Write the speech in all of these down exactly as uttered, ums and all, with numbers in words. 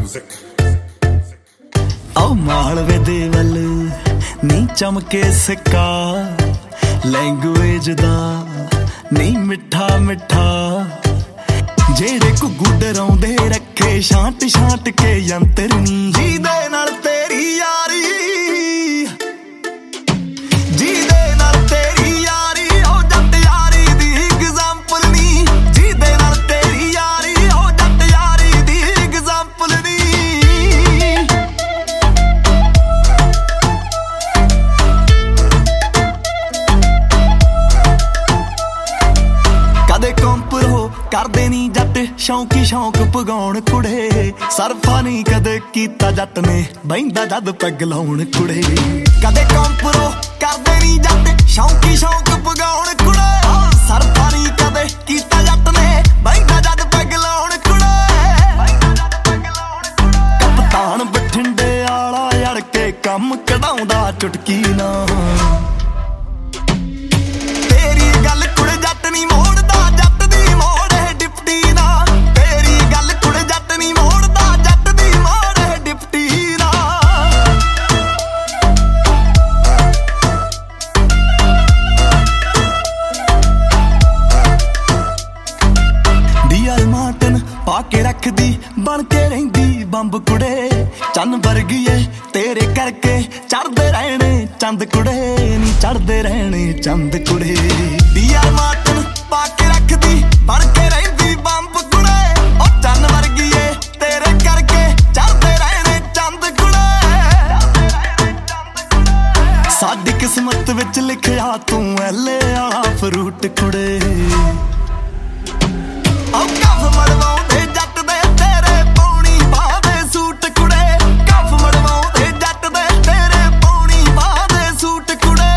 आओ मालवे दे वल नी चमके सिक्का लैंगुएज दा नी मिठा मिठा जेड़े घुग्गू डराउंदे रखे शांत शांत के यंत्र नी जीदे नाल तेरी यारी जीदे नाल तेरी यारी ओ जट यारी दी एग्जांपल नी जीदे नाल तेरी यारी ओ जट यारी दी एग्जांपल नी कदे कंपर हो करदे नी जट शौकी शौक पगाउण कुड़े सरफा नी कदे कीता जट ने बहिंदा जद पैग लाउण कुड़े कदे कंपरो करदे नी जट शौकी शौक पगाउण कुड़े सरफा नी कदे कीता जट ने बहिंदा जद पैग लाउण कुड़े कप्तान बठिंडे आला अड़ के कम कढाउंदा चुटकी ना तेरी गल कुड़े जट नी मोड़दा जट दी मोड़ डिप्टी ना तेरी गल कुड़े जट नी मोड़दा जट दी मोड़ डिप्टी ना डीआर मार्टन पाके रखदी बन के रहिंदी बंब कुड़े चन्न वर्गी ऐ तेरे करके चढ़दे रहने चंद कुड़े नी चढ़दे रहने चंद कुड़े डीआर मार्टन पाके रखदी बन के रहिंदी बंब कुड़े ओ चन्न वर्गी ऐ तेरे करके चढ़दे रहने चंद कुड़े साडी किस्मत विच लिखिया तू एले आला फ्रूट कुड़े ओ कफ मड़वाउंदे जट दे तेरे पौनी बाह दे सूट कुड़े कफ मड़वाउंदे जट दे तेरे पौनी बाह दे सूट कुड़े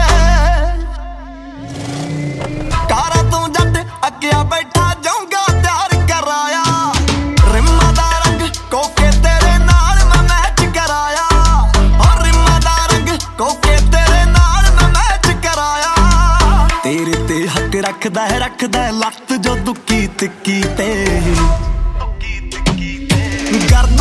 कारा तू जट अग्गिया बैठा जाऊंगा प्यार कराया रिम्मा दा रंग कोके तेरे नाल मैं मैच कराया और रिम्मा दा रंग कोके तेरे नाल मैं मैच कराया तेरे ते हक रखदा है रखदा है लत जो दुक्की तिक्की ते